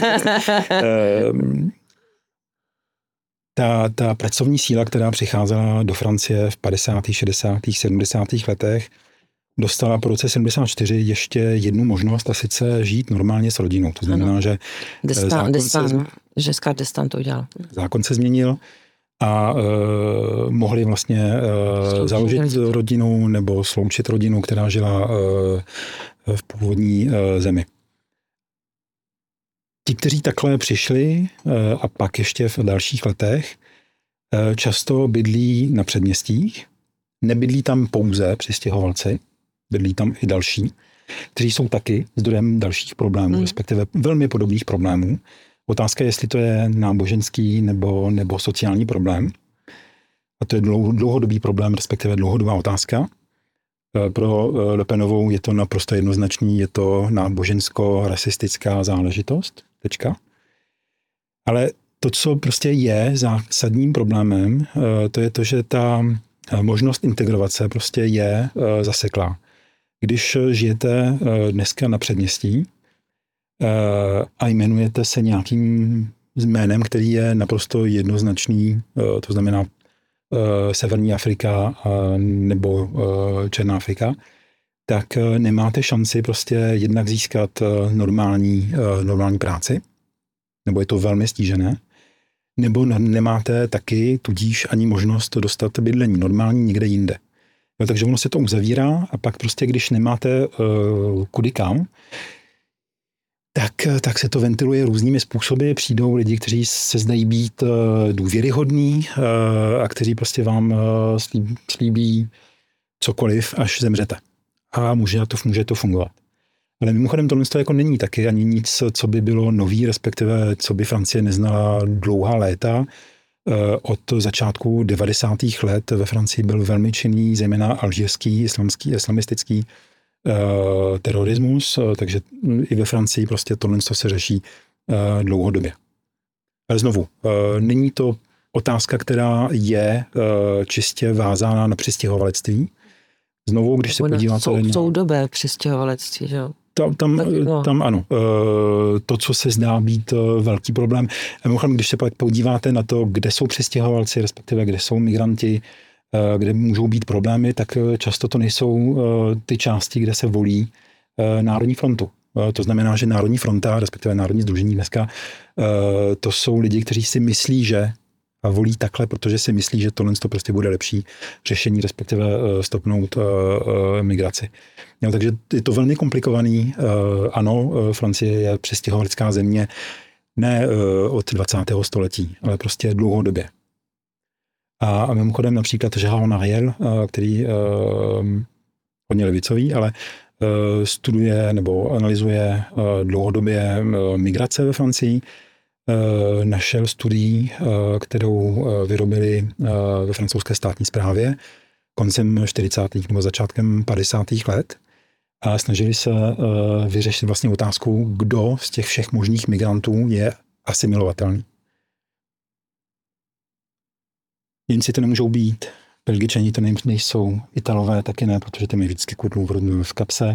Ta pracovní síla, která přicházela do Francie v 50., 60., 70. letech, dostala po roce 74 ještě jednu možnost, a sice žít normálně s rodinou. To znamená, že Destin to udělal. Zákon se změnil a mohli vlastně založit rodinu nebo sloučit rodinu, která žila v původní zemi. Ti, kteří takhle přišli a pak ještě v dalších letech, často bydlí na předměstích. Nebydlí tam pouze přistěhovalci, bydlí tam i další, kteří jsou taky zdrojem dalších problémů, respektive velmi podobných problémů. Otázka je, jestli to je náboženský nebo sociální problém. A to je dlouhodobý problém, respektive dlouhodobá otázka. Pro Le Penovou je to naprosto jednoznačný, je to nábožensko-rasistická záležitost. Tečka. Ale to, co prostě je zásadním problémem, to je to, že ta možnost integrovat se prostě je zaseklá. Když žijete dneska na předměstí a jmenujete se nějakým jménem, který je naprosto jednoznačný, to znamená Severní Afrika nebo Černá Afrika, tak nemáte šanci prostě jednak získat normální práci, nebo je to velmi stížené, nebo nemáte taky tudíž ani možnost dostat bydlení normální někde jinde. Jo, takže ono se to uzavírá a pak prostě, když nemáte kudy kam, tak se to ventiluje různými způsoby. Přijdou lidi, kteří se zdají být důvěryhodní a kteří prostě vám slíbí cokoliv, až zemřete. A může to fungovat. Ale mimochodem tohle jako není taky ani nic, co by bylo nový, respektive co by Francie neznala dlouhá léta. Od začátku 90. let ve Francii byl velmi činný, zejména alžírský, islamistický terorismus, takže i ve Francii prostě tohle se řeší dlouhodobě. Ale znovu, není to otázka, která je čistě vázána na přistěhovalectví. Znovu, když se podíváte... Soudobé přistěhovalectví, že jo? Tam ano. To, co se zdá být velký problém. Mimochodem, když se pak podíváte na to, kde jsou přistěhovalci, respektive kde jsou migranti, kde můžou být problémy, tak často to nejsou ty části, kde se volí Národní frontu. To znamená, že Národní fronta, respektive Národní sdružení dneska, to jsou lidi, kteří si myslí, že a volí takhle, protože si myslí, že tohle prostě bude lepší řešení, respektive stopnout migraci. Jo, takže je to velmi komplikovaný. Ano, Francie je přistěhovalecká země ne od 20. století, ale prostě dlouhodobě. A mimochodem například Jérôme Ariel, který hodně levicový, ale studuje nebo analyzuje dlouhodobě migrace ve Francii, našel studii, kterou vyrobili ve francouzské státní správě koncem 40. nebo začátkem 50. let a snažili se vyřešit vlastně otázku, kdo z těch všech možných migrantů je asimilovatelný. Němci to nemůžou být, Belgičani to nejsou, Italové taky ne, protože ty mají vždycky kudlu v kapse,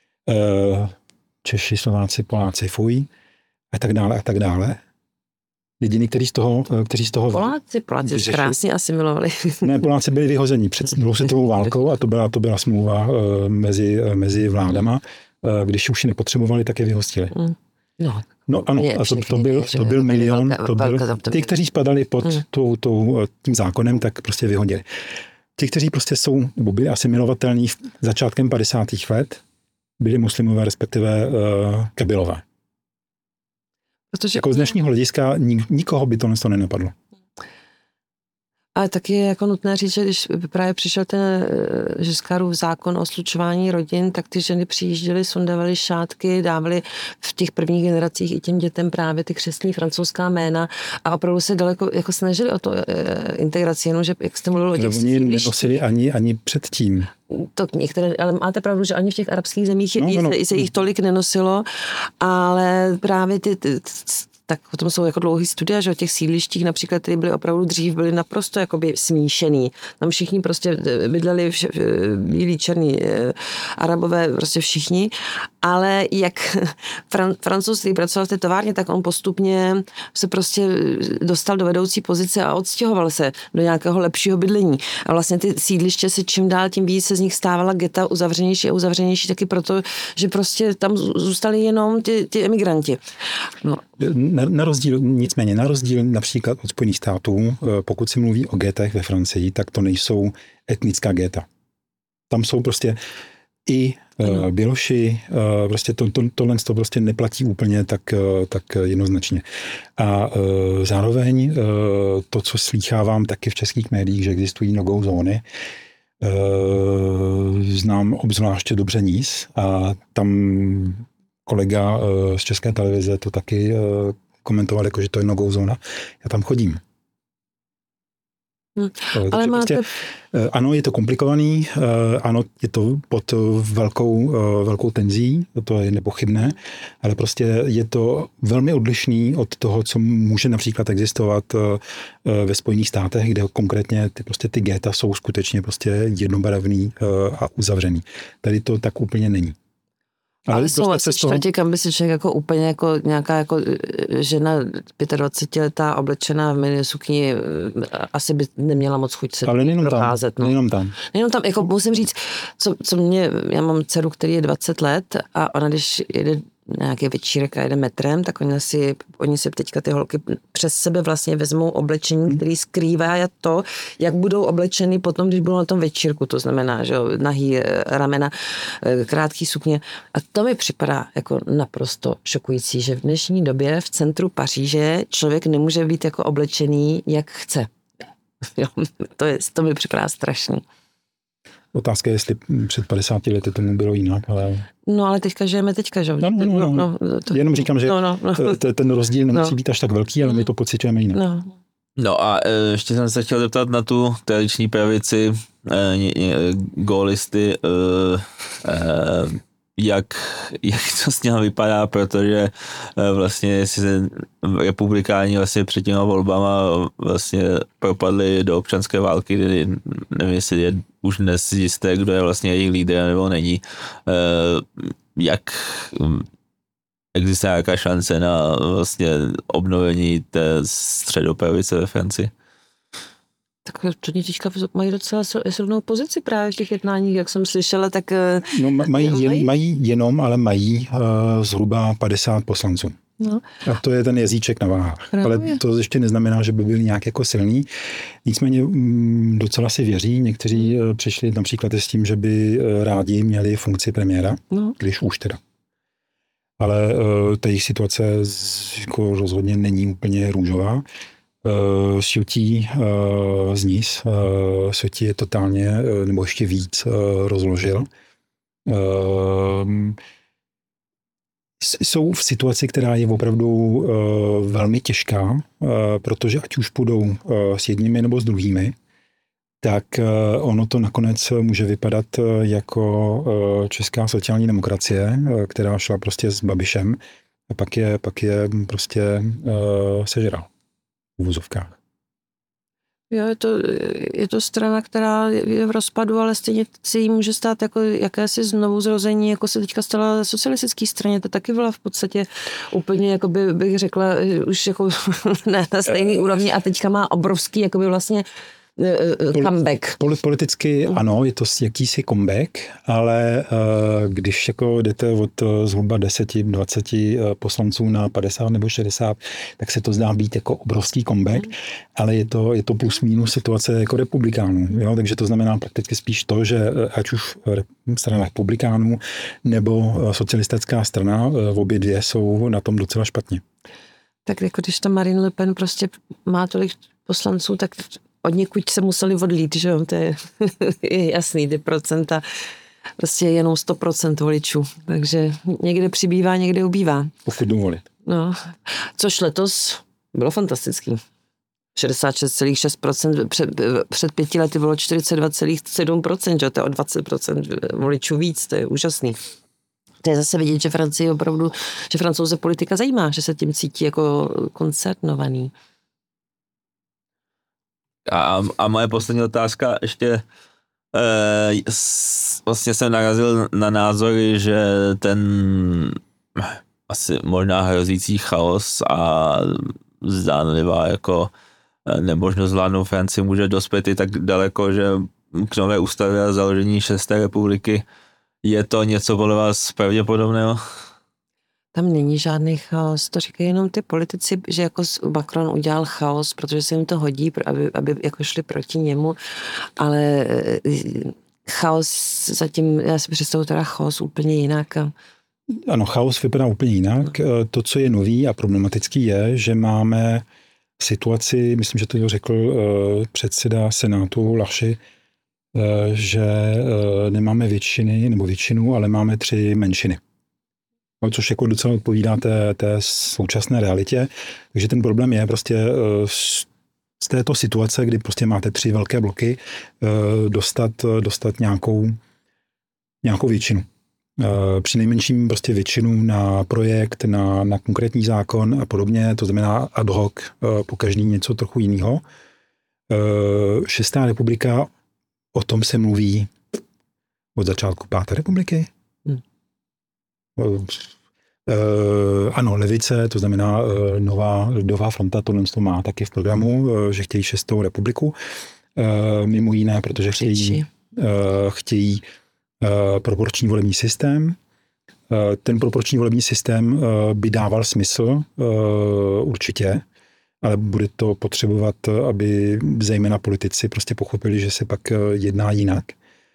Češi, Slováci, Poláci, fuj, a tak dále. Jediný, kteří z toho Poláci krásně asimilovali. Ne, Poláci byli vyhozeni před druhou světovou válkou a to byla smlouva mezi vládama. Když už ji nepotřebovali, tak je vyhostili. No ano, a to byl milion. Ty, kteří spadali pod tím zákonem, tak prostě vyhodili. Ti, kteří prostě jsou, nebo byli asimilovatelní začátkem 50. let, byli muslimové, respektive Kabylové. Protože jako z dnešního hlediska nikoho by to nenapadlo. Ale taky je jako nutné říct, že když právě přišel ten Giscardův zákon o slučování rodin, tak ty ženy přijížděly, sundavaly šátky, dávaly v těch prvních generacích i těm dětem právě ty křestní francouzská jména a opravdu se daleko jako snažili o to integraci, jenom že jak jste mluvil o těch oni nenosili ani předtím. To některé, ale máte pravdu, že ani v těch arabských zemích se jich tolik nenosilo, ale právě tak potom jsou jako dlouhý studia, že o těch sídlištích například, které byly opravdu dřív, byly naprosto jakoby smíšený. Tam všichni prostě bydleli bílí, černý, Arabové, prostě všichni, ale jak Francouz, který pracoval v té továrně, tak on postupně se prostě dostal do vedoucí pozice a odstěhoval se do nějakého lepšího bydlení. A vlastně ty sídliště se čím dál tím víc se z nich stávala geta uzavřenější a uzavřenější taky proto, že prostě tam zůstali jenom ty emigranti. No. Na rozdíl například od Spojených států, pokud se mluví o getech ve Francii, tak to nejsou etnická geta. Tam jsou prostě i Běloši, prostě tohle to prostě neplatí úplně tak jednoznačně. A zároveň to, co slýchávám taky v českých médiích, že existují no-go zóny, znám obzvláště dobře Nice a tam kolega z České televize to taky komentoval, jako, že to je no-go zóna. Já tam chodím. Ale máte... prostě, ano, je to komplikovaný, ano, je to pod velkou tenzí, to je nepochybné, ale prostě je to velmi odlišný od toho, co může například existovat ve Spojených státech, kde konkrétně ty geta jsou skutečně prostě jednobarevný a uzavřený. Tady to tak úplně není. Ale jsou asi čtvrtě, kam by si člověk jako úplně jako nějaká jako žena 25letá oblečená v minisukni asi by neměla moc chuť se procházet. Nejenom tam. Jako musím říct, co mě, já mám dceru, který je 20 let a ona když jede nějaký večírek a jede metrem, tak oni si teďka ty holky přes sebe vlastně vezmou oblečení, který skrývá to, jak budou oblečeny potom, když budou na tom večírku, to znamená, že nahý ramena, krátký sukně. A to mi připadá jako naprosto šokující, že v dnešní době v centru Paříže člověk nemůže být jako oblečený, jak chce. Jo, to mi připadá strašný. Otázka je, jestli před 50 lety tomu bylo jinak, ale... No ale žijeme teďka, že? No. Jenom říkám, že ten rozdíl nemusí být až tak velký, ale my to pociťujeme jinak. No a ještě jsem se chtěl zeptat na tu tradiční pravici, gólisty, jak to s něho vypadá, protože vlastně si republikáni vlastně před těma volbama vlastně propadli do občanské války, kdy nevím, jestli je už dnes jisté, kdo je vlastně jejich lídr nebo není. Jak existuje nějaká šance na vlastně obnovení té středopravice ve Francii? Tak oni teďka mají docela silnou pozici právě v těch jednáních, jak jsem slyšela, tak... No, mají zhruba 50 poslanců. No. A to je ten jezíček na váhách. Ale to ještě neznamená, že by byli nějak jako silní. Nicméně docela si věří. Někteří přišli například s tím, že by rádi měli funkci premiéra, když už teda. Ale ta jejich situace jako rozhodně není úplně růžová. Světí z níz, světí je totálně, nebo ještě víc rozložil. Jsou v situaci, která je opravdu velmi těžká, protože ať už půjdou s jedními nebo s druhými, tak ono to nakonec může vypadat jako česká sociální demokracie, která šla prostě s Babišem a pak je prostě sežral v úvozovkách. Jo, je to strana, která je v rozpadu, ale stejně si jí může stát jako jakési znovu zrození, jako se teďka stala socialistické straně. To taky byla v podstatě úplně, jako bych řekla, už jako na stejný úrovni a teďka má obrovský, jakoby vlastně comeback. Politicky ano, je to jakýsi comeback, ale když jako jdete od zhruba 10-20 poslanců na 50 nebo 60, tak se to zdá být jako obrovský comeback, ale je to plus minus situace jako republikánů. Jo? Takže to znamená prakticky spíš to, že ať už strana republikánů nebo socialistická strana, obě dvě jsou na tom docela špatně. Tak jako když ta Marine Le Pen prostě má tolik poslanců, tak od někud se museli odlít, že jo, to je jasný, ty procenta, prostě jenom 100% voličů, takže někde přibývá, někde ubývá. Pokud dovolit. No, což letos bylo fantastický. 66,6%, před 5 lety bylo 42,7%, že to je o 20% voličů víc, to je úžasný. To je zase vidět, že Francii opravdu, že Francouze politika zajímá, že se tím cítí jako koncernovaný. A moje poslední otázka ještě, vlastně jsem narazil na názory, že ten asi možná hrozící chaos a zdánlivá jako nemožnost zvládnout Francii může dospět i tak daleko, že k nové ústavě a založení 6. republiky. Je to něco podle vás pravděpodobného? Tam není žádný chaos, to říkají jenom ty politici, že jako Macron udělal chaos, protože se jim to hodí, aby jako šli proti němu, ale chaos zatím, já si představuji teda chaos úplně jinak. Ano, chaos vypadá úplně jinak. To, co je nový a problematický je, že máme situaci, myslím, že to řekl předseda Senátu Larcher, že nemáme většinu, ale máme 3 menšiny. Což jako docela odpovídá té současné realitě. Takže ten problém je prostě z této situace, kdy prostě máte 3 velké bloky, dostat nějakou většinu. Přinejmenším prostě většinu na projekt, na konkrétní zákon a podobně, to znamená ad hoc, po každý něco trochu jiného. 6. republika, o tom se mluví od začátku 5. republiky. Ano, levice, to znamená nová fronta, tohle to má taky v programu, že chtějí 6. republiku. Mimo jiné, protože chtějí proporční volební systém, Ten proporční volební systém by dával smysl určitě, ale bude to potřebovat, aby zejména politici prostě pochopili, že se pak jedná jinak.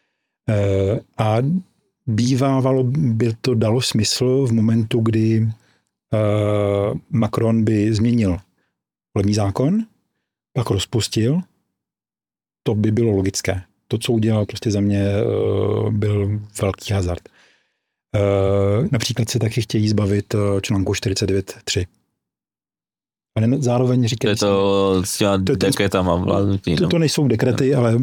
A bývávalo by to dalo smysl v momentu, kdy Macron by změnil volební zákon, pak rozpustil, to by bylo logické. To, co udělal, prostě za mě byl velký hazard. Například se taky chtějí zbavit článku 49.3. A zároveň říkají... To je to s těma dekretama vládnutí. To nejsou dekrety, ale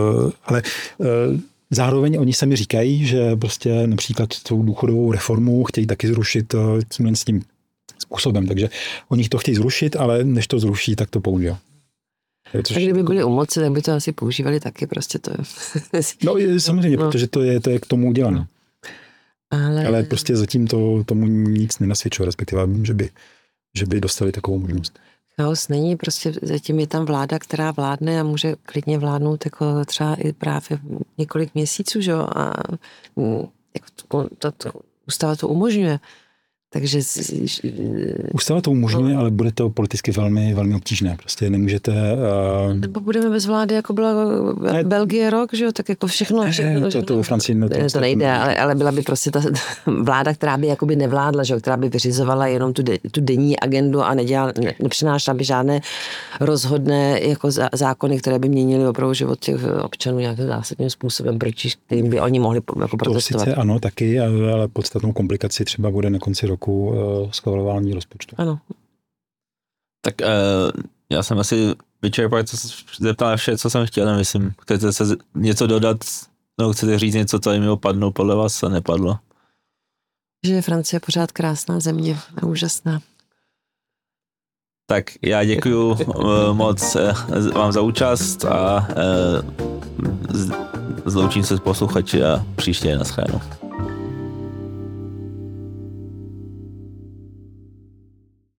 zároveň oni sami říkají, že prostě například tou důchodovou reformu chtějí taky zrušit s tím způsobem. Takže oni to chtějí zrušit, ale než to zruší, tak to použijou. Tak kdyby byli u moci, tak by to asi používali taky prostě to. No samozřejmě, protože to je k tomu udělané. Ale prostě zatím tomu nic nenasvědčuje, respektive, že by dostali takovou možnost. Chaos není, prostě zatím je tam vláda, která vládne a může klidně vládnout jako třeba i právě několik měsíců, že jo, a jako ta ústava to umožňuje. Takže... Ústava to umožňuje, ale bude to politicky velmi, velmi obtížné. Prostě nemůžete... Nebo budeme bez vlády, jako byla Belgie rok, že jo, tak jako všechno... To ve Francii... To nejde, ale byla by prostě ta vláda, která by jakoby nevládla, že jo, která by vyřizovala jenom tu denní agendu a nepřinášela by žádné rozhodné jako zákony, které by měnily opravdu život těch občanů nějakým zásadním způsobem, proti kterým by oni mohli jako protestovat. To sice ano, taky, ale podstatnou komplikaci třeba bude na konci roku schvalování rozpočtu. Ano. Tak já jsem asi vyčerpal, zeptal vše, co jsem chtěl, nemyslím. Chcete se něco dodat, no chcete říct něco, co jim opadlo, podle vás a nepadlo? Že je Francie pořád krásná země a úžasná. Tak já děkuju moc vám za účast a zloučím se s posluchači a příště naschledanou.